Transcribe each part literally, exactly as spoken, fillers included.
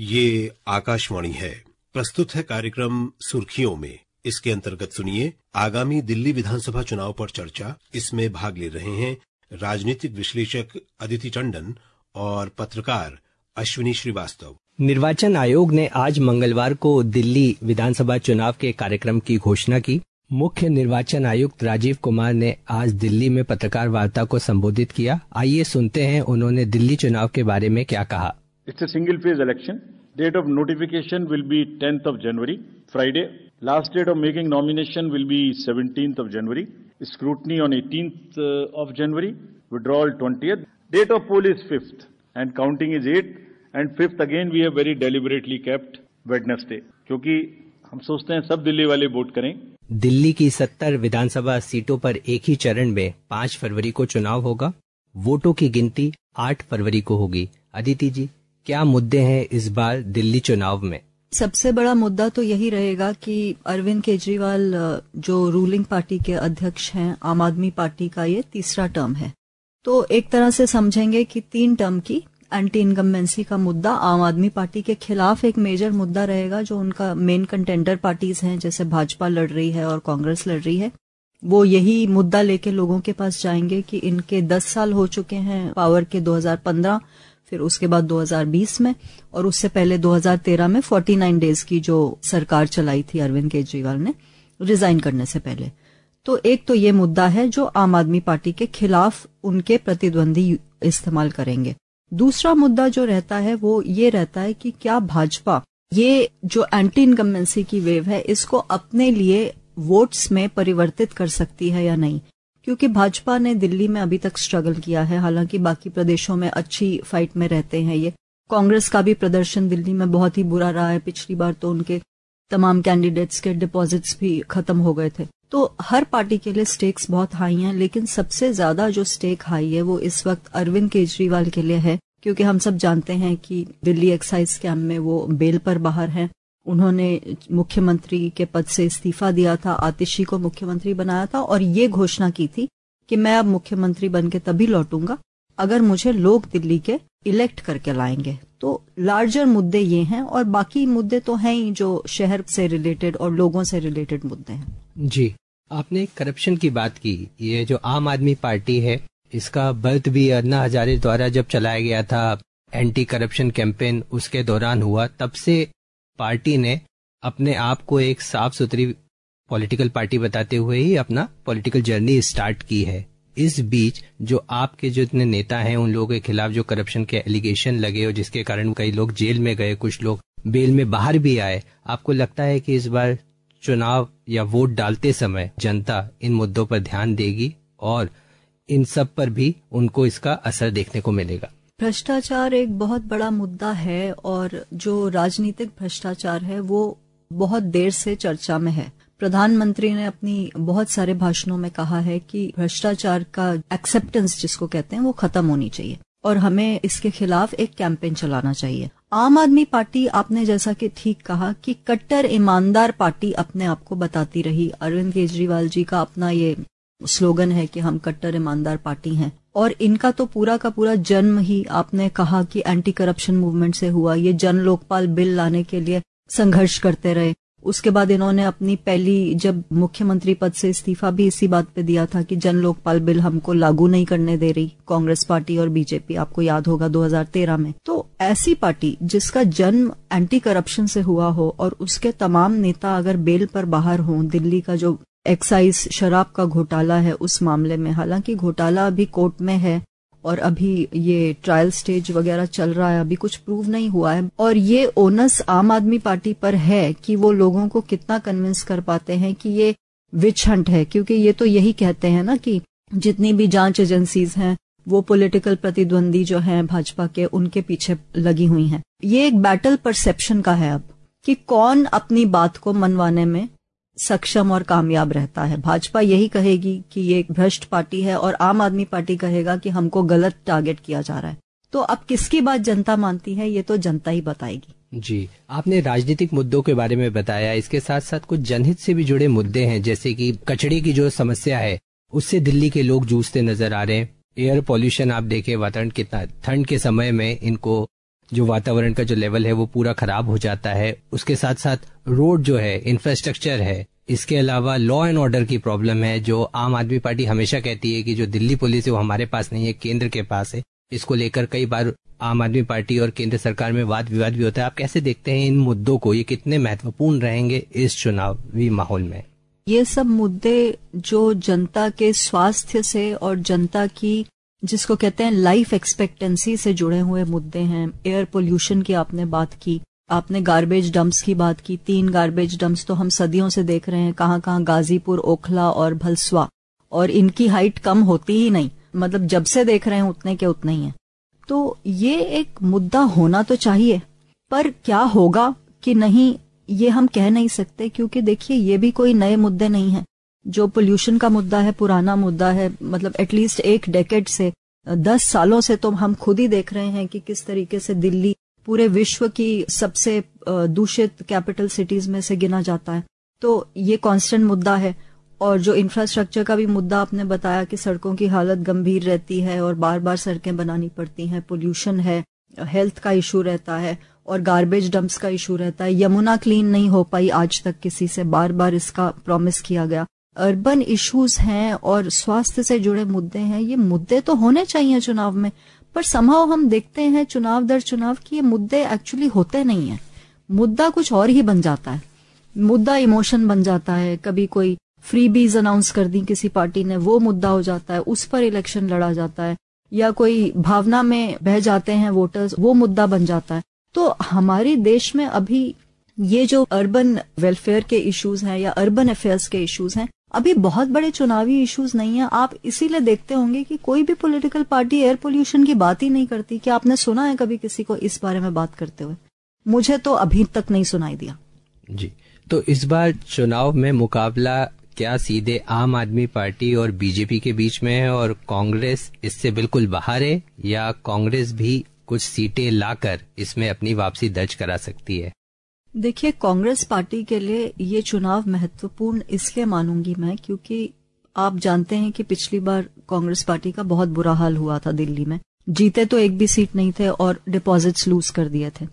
ये आकाशवाणी है। प्रस्तुत है कार्यक्रम सुर्खियों में। इसके अंतर्गत सुनिए आगामी दिल्ली विधानसभा चुनाव पर चर्चा। इसमें भाग ले रहे हैं राजनीतिक विश्लेषक अदिति टंडन और पत्रकार अश्विनी श्रीवास्तव। निर्वाचन आयोग ने आज मंगलवार को दिल्ली विधानसभा चुनाव के कार्यक्रम की घोषणा की। मुख्य निर्वाचन आयुक्त राजीव कुमार ने आज दिल्ली में पत्रकार वार्ता को संबोधित किया। आइए सुनते हैं उन्होंने दिल्ली चुनाव के बारे में क्या कहा। It's a single phase election. Date of notification will be tenth of January, Friday. Last date of making nomination will be seventeenth of January. Scrutiny on eighteenth of January. Withdrawal twentieth. Date of poll is fifth and counting is eighth. And fifth again we have very deliberately kept Wednesday. क्योंकि हम सोचते हैं सब दिल्ली वाले vote करें। दिल्ली की सत्तर विधानसभा सीटों पर एक ही चरण में पाँच फरवरी को चुनाव होगा। वोटों की गिनती आठ फरवरी को होगी। अदिति जी, क्या मुद्दे हैं इस बार दिल्ली चुनाव में? सबसे बड़ा मुद्दा तो यही रहेगा कि अरविंद केजरीवाल जो रूलिंग पार्टी के अध्यक्ष हैं, आम आदमी पार्टी का ये तीसरा टर्म है। तो एक तरह से समझेंगे कि तीन टर्म की एंटी इनकम्बेंसी का मुद्दा आम आदमी पार्टी के खिलाफ एक मेजर मुद्दा रहेगा। जो उनका मेन कंटेंडर पार्टीज हैं, जैसे भाजपा लड़ रही है और कांग्रेस लड़ रही है, वो यही मुद्दा लेके लोगों के पास जाएंगे कि इनके दस साल हो चुके हैं पावर के, दो हज़ार पंद्रह, फिर उसके बाद दो हज़ार बीस में, और उससे पहले दो हज़ार तेरह में उनचास डेज की जो सरकार चलाई थी अरविंद केजरीवाल ने रिजाइन करने से पहले। तो एक तो ये मुद्दा है जो आम आदमी पार्टी के खिलाफ उनके प्रतिद्वंदी इस्तेमाल करेंगे। दूसरा मुद्दा जो रहता है वो ये रहता है कि क्या भाजपा ये जो एंटी इनकम्बेंसी की वेव है इसको अपने लिए वोट्स में परिवर्तित कर सकती है या नहीं। क्योंकि भाजपा ने दिल्ली में अभी तक स्ट्रगल किया है, हालांकि बाकी प्रदेशों में अच्छी फाइट में रहते हैं ये। कांग्रेस का भी प्रदर्शन दिल्ली में बहुत ही बुरा रहा है। पिछली बार तो उनके तमाम कैंडिडेट्स के डिपॉजिट्स भी खत्म हो गए थे। तो हर पार्टी के लिए स्टेक्स बहुत हाई हैं, लेकिन सबसे ज्यादा जो स्टेक हाई है वो इस वक्त अरविंद केजरीवाल के लिए है। क्योंकि हम सब जानते हैं कि दिल्ली एक्साइज स्कैम में वो बेल पर बाहर हैं। उन्होंने मुख्यमंत्री के पद से इस्तीफा दिया था, आतिशी को मुख्यमंत्री बनाया था और ये घोषणा की थी कि मैं अब मुख्यमंत्री बनके तभी लौटूंगा अगर मुझे लोग दिल्ली के इलेक्ट करके लाएंगे। तो लार्जर मुद्दे ये हैं और बाकी मुद्दे तो हैं ही जो शहर से रिलेटेड और लोगों से रिलेटेड मुद्दे हैं। जी, आपने करप्शन की बात की। ये जो आम आदमी पार्टी है इसका बर्थ भी अन्ना हजारे द्वारा जब चलाया गया था एंटी करप्शन कैंपेन, उसके दौरान हुआ। तब से पार्टी ने अपने आप को एक साफ सुथरी पॉलिटिकल पार्टी बताते हुए ही अपना पॉलिटिकल जर्नी स्टार्ट की है। इस बीच जो आपके जो इतने नेता हैं उन लोगों के खिलाफ जो करप्शन के एलिगेशन लगे और जिसके कारण कई लोग जेल में गए, कुछ लोग बेल में बाहर भी आए, आपको लगता है कि इस बार चुनाव या वोट डालते समय जनता इन मुद्दों पर ध्यान देगी और इन सब पर भी उनको इसका असर देखने को मिलेगा? भ्रष्टाचार एक बहुत बड़ा मुद्दा है और जो राजनीतिक भ्रष्टाचार है वो बहुत देर से चर्चा में है। प्रधानमंत्री ने अपनी बहुत सारे भाषणों में कहा है कि भ्रष्टाचार का एक्सेप्टेंस जिसको कहते हैं वो खत्म होनी चाहिए और हमें इसके खिलाफ एक कैंपेन चलाना चाहिए। आम आदमी पार्टी, आपने जैसा कि ठीक कहा कि कट्टर ईमानदार पार्टी अपने आप को बताती रही। अरविंद केजरीवाल जी का अपना ये स्लोगन है कि हम कट्टर ईमानदार पार्टी हैं और इनका तो पूरा का पूरा जन्म ही आपने कहा कि एंटी करप्शन मूवमेंट से हुआ। ये जन लोकपाल बिल लाने के लिए संघर्ष करते रहे। उसके बाद इन्होंने अपनी पहली जब मुख्यमंत्री पद से इस्तीफा भी इसी बात पे दिया था कि जन लोकपाल बिल हमको लागू नहीं करने दे रही कांग्रेस पार्टी और बीजेपी, आपको याद होगा दो हज़ार तेरह में। तो ऐसी पार्टी जिसका जन्म एंटी करप्शन से हुआ हो और उसके तमाम नेता अगर बेल पर बाहर हों, दिल्ली का जो एक्साइज शराब का घोटाला है उस मामले में, हालांकि घोटाला अभी कोर्ट में है और अभी ये ट्रायल स्टेज वगैरह चल रहा है, अभी कुछ प्रूव नहीं हुआ है और ये ओनस आम आदमी पार्टी पर है कि वो लोगों को कितना कन्विंस कर पाते हैं कि ये विच हंट है। क्योंकि ये तो यही कहते हैं ना कि जितनी भी जांच एजेंसीज हैं वो पॉलिटिकल प्रतिद्वंदी जो हैं भाजपा के उनके पीछे लगी हुई हैं। ये एक बैटल परसेप्शन का है अब कि कौन अपनी बात को मनवाने में सक्षम और कामयाब रहता है। भाजपा यही कहेगी कि ये एक भ्रष्ट पार्टी है और आम आदमी पार्टी कहेगा कि हमको गलत टारगेट किया जा रहा है। तो अब किसकी बात जनता मानती है ये तो जनता ही बताएगी। जी, आपने राजनीतिक मुद्दों के बारे में बताया, इसके साथ साथ कुछ जनहित से भी जुड़े मुद्दे हैं, जैसे कि कचरे की जो समस्या है उससे दिल्ली के लोग जूझते नजर आ रहे हैं। एयर पॉल्यूशन आप देखें, वातावरण कितना, ठंड के समय में इनको जो वातावरण का जो लेवल है वो पूरा खराब हो जाता है। उसके साथ साथ रोड जो है, इंफ्रास्ट्रक्चर है, इसके अलावा लॉ एंड ऑर्डर की प्रॉब्लम है, जो आम आदमी पार्टी हमेशा कहती है कि जो दिल्ली पुलिस है वो हमारे पास नहीं है, केंद्र के पास है। इसको लेकर कई बार आम आदमी पार्टी और केंद्र सरकार में वाद विवाद भी होता है। आप कैसे देखते हैं इन मुद्दों को, ये कितने महत्वपूर्ण रहेंगे इस चुनावी माहौल में? ये सब मुद्दे जो जनता के स्वास्थ्य से और जनता की, जिसको कहते हैं लाइफ एक्सपेक्टेंसी से जुड़े हुए मुद्दे हैं। एयर पोल्यूशन की आपने बात की, आपने गार्बेज डंप्स की बात की। तीन गार्बेज डंप्स तो हम सदियों से देख रहे हैं, कहाँ कहाँ, गाजीपुर, ओखला और भलसवा, और इनकी हाइट कम होती ही नहीं, मतलब जब से देख रहे हैं उतने के उतने ही हैं। तो ये एक मुद्दा होना तो चाहिए, पर क्या होगा कि नहीं ये हम कह नहीं सकते, क्योंकि देखिए ये भी कोई नए मुद्दे नहीं है। जो पोल्यूशन का मुद्दा है पुराना मुद्दा है, मतलब एटलीस्ट एक डेकेड से, दस सालों से तो हम खुद ही देख रहे हैं कि किस तरीके से दिल्ली पूरे विश्व की सबसे दूषित कैपिटल सिटीज में से गिना जाता है। तो ये कांस्टेंट मुद्दा है। और जो इंफ्रास्ट्रक्चर का भी मुद्दा आपने बताया कि सड़कों की हालत गंभीर रहती है और बार बार सड़कें बनानी पड़ती हैं, पोल्यूशन है, हेल्थ का इशू रहता है और गार्बेज डंप्स का इशू रहता है। यमुना क्लीन नहीं हो पाई आज तक किसी से, बार बार इसका प्रॉमिस किया गया। अर्बन इश्यूज हैं और स्वास्थ्य से जुड़े मुद्दे हैं। ये मुद्दे तो होने चाहिए चुनाव में, पर समहाउ हम देखते हैं चुनाव दर चुनाव कि ये मुद्दे एक्चुअली होते नहीं हैं। मुद्दा कुछ और ही बन जाता है, मुद्दा इमोशन बन जाता है। कभी कोई फ्रीबीज अनाउंस कर दी किसी पार्टी ने, वो मुद्दा हो जाता है, उस पर इलेक्शन लड़ा जाता है, या कोई भावना में बह जाते हैं वोटर्स, वो मुद्दा बन जाता है। तो हमारे देश में अभी ये जो अर्बन वेलफेयर के इश्यूज हैं या अर्बन अफेयर्स के इश्यूज हैं, अभी बहुत बड़े चुनावी इश्यूज नहीं है। आप इसीलिए देखते होंगे कि कोई भी पॉलिटिकल पार्टी एयर पोल्यूशन की बात ही नहीं करती। क्या आपने सुना है कभी किसी को इस बारे में बात करते हुए? मुझे तो अभी तक नहीं सुनाई दिया। जी, तो इस बार चुनाव में मुकाबला क्या सीधे आम आदमी पार्टी और बीजेपी के बीच में है और कांग्रेस इससे बिल्कुल बाहर है, या कांग्रेस भी कुछ सीटें लाकर इसमें अपनी वापसी दर्ज करा सकती है? देखिए, कांग्रेस पार्टी के लिए ये चुनाव महत्वपूर्ण इसलिए मानूंगी मैं, क्योंकि आप जानते हैं कि पिछली बार कांग्रेस पार्टी का बहुत बुरा हाल हुआ था दिल्ली में। जीते तो एक भी सीट नहीं थे और डिपॉजिट्स लूज कर दिए थे।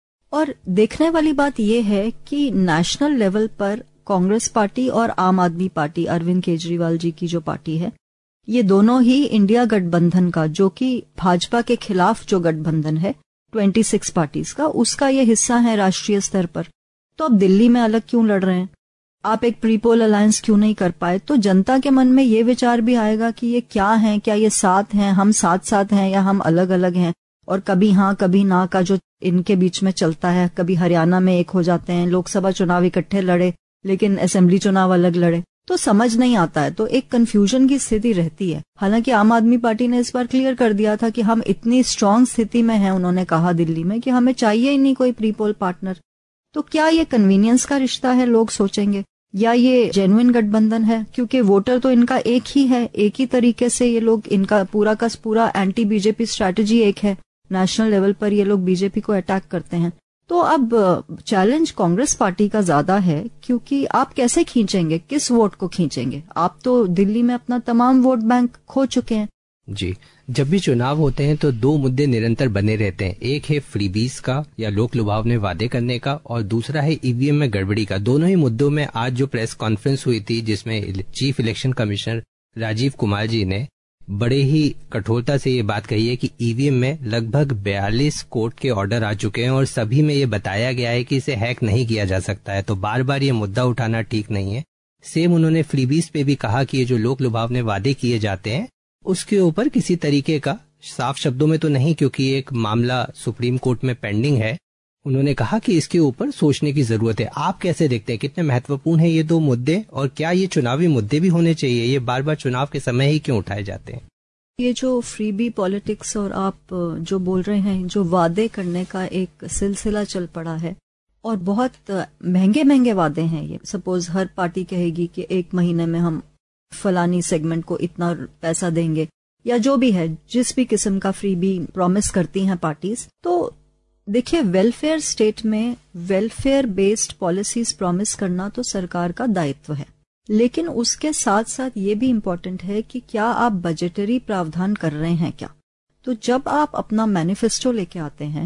और देखने वाली बात यह है कि नेशनल लेवल पर कांग्रेस पार्टी और आम आदमी पार्टी, अरविंद केजरीवाल जी की जो पार्टी है, ये दोनों ही इंडिया गठबंधन का, जो कि भाजपा के खिलाफ जो गठबंधन है छब्बीस पार्टीज का, उसका ये हिस्सा है राष्ट्रीय स्तर पर। तो अब दिल्ली में अलग क्यों लड़ रहे हैं? आप एक प्रीपोल अलायंस क्यों नहीं कर पाए? तो जनता के मन में ये विचार भी आएगा कि ये क्या है, क्या ये साथ हैं, हम साथ साथ हैं या हम अलग अलग हैं। और कभी हाँ कभी ना का जो इनके बीच में चलता है, कभी हरियाणा में एक हो जाते हैं, लोकसभा चुनाव इकट्ठे लड़े लेकिन असेंबली चुनाव अलग लड़े, तो समझ नहीं आता है। तो एक कंफ्यूजन की स्थिति रहती है। हालांकि आम आदमी पार्टी ने इस बार क्लियर कर दिया था कि हम इतनी स्ट्रांग स्थिति में हैं, उन्होंने कहा दिल्ली में, कि हमें चाहिए ही नहीं कोई प्रीपोल पार्टनर। तो क्या ये कन्वीनियंस का रिश्ता है, लोग सोचेंगे, या ये जेन्युइन गठबंधन है? क्योंकि वोटर तो इनका एक ही है, एक ही तरीके से ये लोग, इनका पूरा का पूरा एंटी बीजेपी स्ट्रैटेजी एक है। नेशनल लेवल पर ये लोग बीजेपी को अटैक करते हैं। तो अब चैलेंज कांग्रेस पार्टी का ज्यादा है, क्योंकि आप कैसे खींचेंगे, किस वोट को खींचेंगे? आप तो दिल्ली में अपना तमाम वोट बैंक खो चुके हैं। जी, जब भी चुनाव होते हैं तो दो मुद्दे निरंतर बने रहते हैं। एक है फ्रीबीज का या लोक लुभावने वादे करने का, और दूसरा है ईवीएम में गड़बड़ी का। दोनों ही मुद्दों में आज जो प्रेस कॉन्फ्रेंस हुई थी, जिसमें chief election commissioner Rajiv Kumar ji ने बड़े ही कठोरता से ये बात कही है कि ईवीएम में लगभग बयालीस कोर्ट के ऑर्डर आ चुके हैं और सभी में ये बताया गया है कि इसे हैक नहीं किया जा सकता है। तो बार बार ये मुद्दा उठाना ठीक नहीं है। सेम उन्होंने फ्रीबीज पे भी कहा कि ये जो लोक लुभावने वादे किए जाते हैं उसके ऊपर किसी तरीके का, साफ शब्दों में तो नहीं क्योंकि एक मामला सुप्रीम कोर्ट में पेंडिंग है, उन्होंने कहा कि इसके ऊपर सोचने की जरूरत है। आप कैसे देखते हैं, कितने महत्वपूर्ण है ये दो मुद्दे, और क्या ये चुनावी मुद्दे भी होने चाहिए? ये बार बार चुनाव के समय ही क्यों उठाए जाते हैं? ये जो फ्रीबी पॉलिटिक्स और आप जो बोल रहे हैं, जो वादे करने का एक सिलसिला चल पड़ा है, और बहुत महंगे महंगे वादे हैं ये। सपोज हर पार्टी कहेगी कि एक महीने में हम फलानी सेगमेंट को इतना पैसा देंगे, या जो भी है, जिस भी किस्म का फ्रीबी प्रॉमिस करती हैं पार्टीज। तो देखिए, वेलफेयर स्टेट में वेलफेयर बेस्ड पॉलिसीज प्रॉमिस करना तो सरकार का दायित्व है, लेकिन उसके साथ साथ ये भी इम्पोर्टेंट है कि क्या आप बजटरी प्रावधान कर रहे हैं क्या। तो जब आप अपना मैनिफेस्टो लेके आते हैं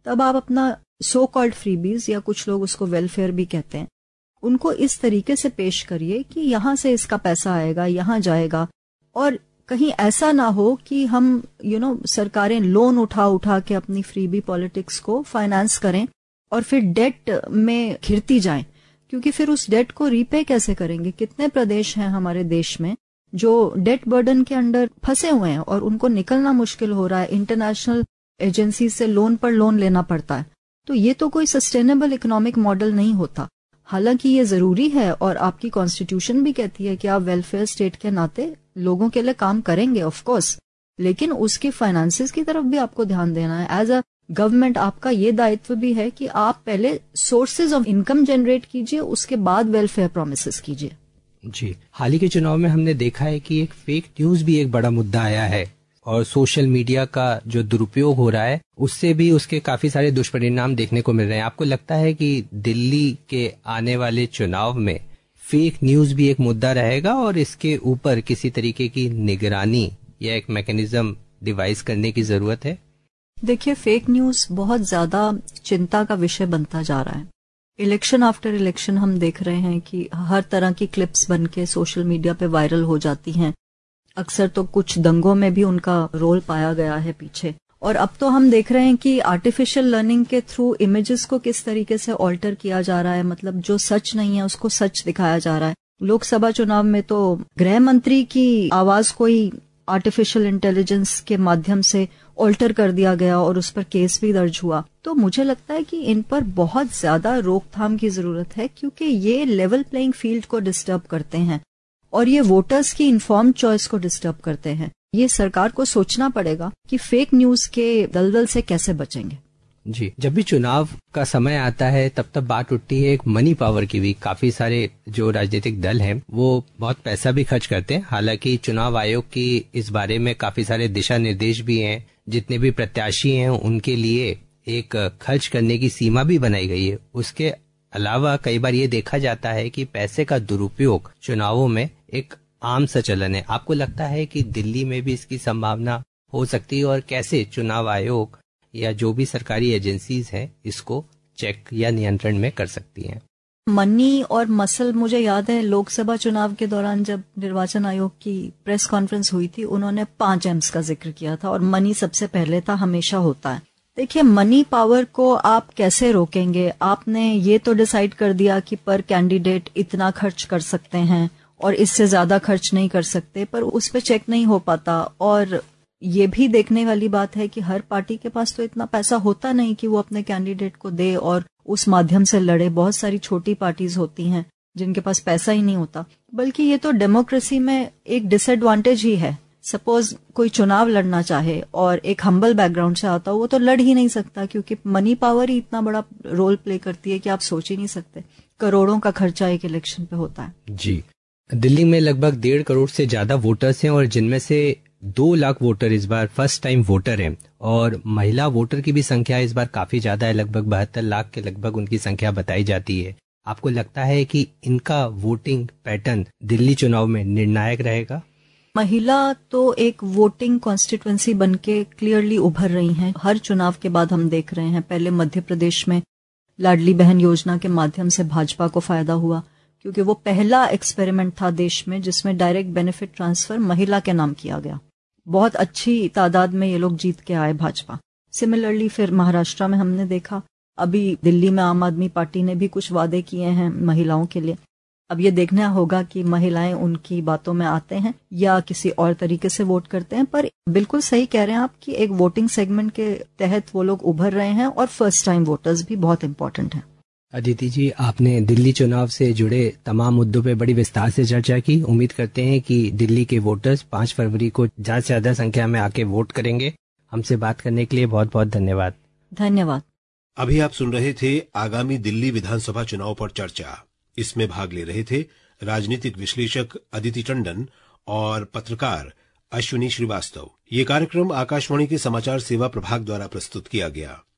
तब आप अपना सो कॉल्ड फ्रीबीज, या कुछ लोग उसको वेलफेयर भी कहते हैं, उनको इस तरीके से पेश करिए कि यहां से इसका पैसा आएगा, यहां जाएगा, और कहीं ऐसा ना हो कि हम यू you नो know, सरकारें लोन उठा उठा के अपनी फ्रीबी पॉलिटिक्स को फाइनेंस करें और फिर डेट में घिरती जाएं, क्योंकि फिर उस डेट को रीपे कैसे करेंगे? कितने प्रदेश हैं हमारे देश में जो डेट बर्डन के अंडर फंसे हुए हैं और उनको निकलना मुश्किल हो रहा है, इंटरनेशनल एजेंसी से लोन पर लोन लेना पड़ता है। तो ये तो कोई सस्टेनेबल इकोनॉमिक मॉडल नहीं होता। हालांकि ये जरूरी है और आपकी कॉन्स्टिट्यूशन भी कहती है कि आप वेलफेयर स्टेट के नाते लोगों के लिए काम करेंगे, ऑफ कोर्स, लेकिन उसके फाइनेंसेस की तरफ भी आपको ध्यान देना है। एज अ गवर्नमेंट आपका ये दायित्व भी है कि आप पहले सोर्सेज ऑफ इनकम जनरेट कीजिए, उसके बाद वेलफेयर प्रोमिसेस कीजिए। जी, हाल ही के चुनाव में हमने देखा है कि एक फेक न्यूज भी एक बड़ा मुद्दा आया है और सोशल मीडिया का जो दुरुपयोग हो रहा है उससे भी उसके काफी सारे दुष्परिणाम देखने को मिल रहे हैं। आपको लगता है कि दिल्ली के आने वाले चुनाव में फेक न्यूज भी एक मुद्दा रहेगा और इसके ऊपर किसी तरीके की निगरानी या एक मैकेनिज्म डिवाइस करने की जरूरत है? देखिए, फेक न्यूज बहुत ज्यादा चिंता का विषय बनता जा रहा है। इलेक्शन आफ्टर इलेक्शन हम देख रहे हैं कि हर तरह की क्लिप्स बनके सोशल मीडिया पे वायरल हो जाती हैं। अक्सर तो कुछ दंगों में भी उनका रोल पाया गया है पीछे। और अब तो हम देख रहे हैं कि आर्टिफिशियल लर्निंग के थ्रू इमेजेस को किस तरीके से ऑल्टर किया जा रहा है, मतलब जो सच नहीं है उसको सच दिखाया जा रहा है। लोकसभा चुनाव में तो गृह मंत्री की आवाज को ही आर्टिफिशियल इंटेलिजेंस के माध्यम से ऑल्टर कर दिया गया और उस पर केस भी दर्ज हुआ। तो मुझे लगता है कि इन पर बहुत ज्यादा रोकथाम की जरूरत है, क्योंकि ये लेवल प्लेइंग फील्ड को डिस्टर्ब करते हैं और ये वोटर्स की इन्फॉर्म्ड चॉइस को डिस्टर्ब करते हैं। ये सरकार को सोचना पड़ेगा कि फेक न्यूज के दलदल से कैसे बचेंगे। जी, जब भी चुनाव का समय आता है तब तब बात उठती है एक मनी पावर की भी। काफी सारे जो राजनीतिक दल हैं वो बहुत पैसा भी खर्च करते हैं। हालांकि चुनाव आयोग की इस बारे में काफी सारे दिशा निर्देश भी हैं। जितने भी प्रत्याशी हैं उनके लिए एक खर्च करने की सीमा भी बनाई गई है। उसके अलावा कई बार ये देखा जाता है कि पैसे का दुरुपयोग चुनावों में एक आम सा चलन है। आपको लगता है कि दिल्ली में भी इसकी संभावना हो सकती है और कैसे चुनाव आयोग या जो भी सरकारी एजेंसीज हैं इसको चेक या नियंत्रण में कर सकती हैं? मनी और मसल, मुझे याद है लोकसभा चुनाव के दौरान जब निर्वाचन आयोग की प्रेस कॉन्फ्रेंस हुई थी, उन्होंने पांच एम्स का जिक्र किया था और मनी सबसे पहले था, हमेशा होता है। देखिए, मनी पावर को आप कैसे रोकेंगे? आपने ये तो डिसाइड कर दिया कि पर कैंडिडेट इतना खर्च कर सकते हैं और इससे ज्यादा खर्च नहीं कर सकते, पर उस पर चेक नहीं हो पाता। और ये भी देखने वाली बात है कि हर पार्टी के पास तो इतना पैसा होता नहीं कि वो अपने कैंडिडेट को दे और उस माध्यम से लड़े। बहुत सारी छोटी पार्टीज होती हैं जिनके पास पैसा ही नहीं होता। बल्कि ये तो डेमोक्रेसी में एक डिसएडवांटेज ही है। सपोज कोई चुनाव लड़ना चाहे और एक हम्बल बैकग्राउंड से आता हो, वो तो लड़ ही नहीं सकता, क्योंकि मनी पावर ही इतना बड़ा रोल प्ले करती है कि आप सोच ही नहीं सकते। करोड़ों का खर्चा एक इलेक्शन पे होता है। जी, दिल्ली में लगभग डेढ़ करोड़ से ज्यादा वोटर्स हैं और जिनमें से दो लाख वोटर इस बार फर्स्ट टाइम वोटर हैं और महिला वोटर की भी संख्या इस बार काफी ज्यादा है। लगभग बहत्तर लाख के लगभग उनकी संख्या बताई जाती है। आपको लगता है कि इनका वोटिंग पैटर्न दिल्ली चुनाव में निर्णायक रहेगा? महिला तो एक वोटिंग कॉन्स्टिट्यूएंसी बनके क्लियरली उभर रही हैं। हर चुनाव के बाद हम देख रहे हैं। पहले मध्य प्रदेश में लाडली बहन योजना के माध्यम से भाजपा को फायदा हुआ, क्योंकि वो पहला एक्सपेरिमेंट था देश में जिसमें डायरेक्ट बेनिफिट ट्रांसफर महिला के नाम किया गया। बहुत अच्छी तादाद में ये लोग जीत के आए भाजपा। सिमिलरली फिर महाराष्ट्र में हमने देखा, अभी दिल्ली में आम आदमी पार्टी ने भी कुछ वादे किए हैं महिलाओं के लिए। अब ये देखना होगा कि महिलाएं उनकी बातों में आते हैं या किसी और तरीके से वोट करते हैं। पर बिल्कुल सही कह रहे हैं आप कि एक वोटिंग सेगमेंट के तहत वो लोग उभर रहे हैं और फर्स्ट टाइम वोटर्स भी बहुत इंपॉर्टेंट हैं। अदिति जी, आपने दिल्ली चुनाव से जुड़े तमाम मुद्दों पे बड़ी विस्तार से चर्चा की। उम्मीद करते हैं कि दिल्ली के वोटर्स पांच फरवरी को ज्यादा से ज्यादा संख्या में आके वोट करेंगे। हमसे बात करने के लिए बहुत बहुत धन्यवाद। धन्यवाद। अभी आप सुन रहे थे आगामी दिल्ली विधानसभा चुनाव पर चर्चा। इसमें भाग ले रहे थे राजनीतिक विश्लेषक अदिति टंडन और पत्रकार अश्विनी श्रीवास्तव। ये कार्यक्रम आकाशवाणी के समाचार सेवा प्रभाग द्वारा प्रस्तुत किया गया।